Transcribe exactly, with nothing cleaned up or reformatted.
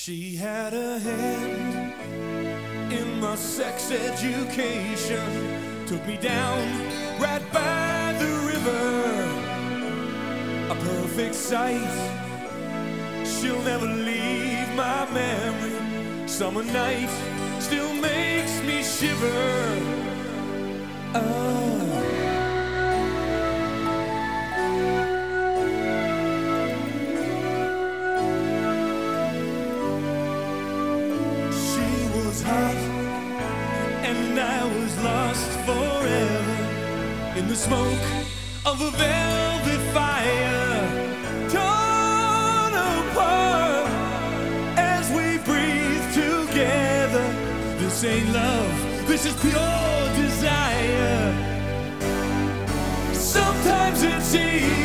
She had a hand in my sex education, took me down right by the river, a perfect sight. She'll never leave my memory. Summer night still makes me shiver. Oh. Hot, and I was lost forever in the smoke of a velvet fire, torn apart as we breathe together. This ain't love, this is pure desire. Sometimes it's easy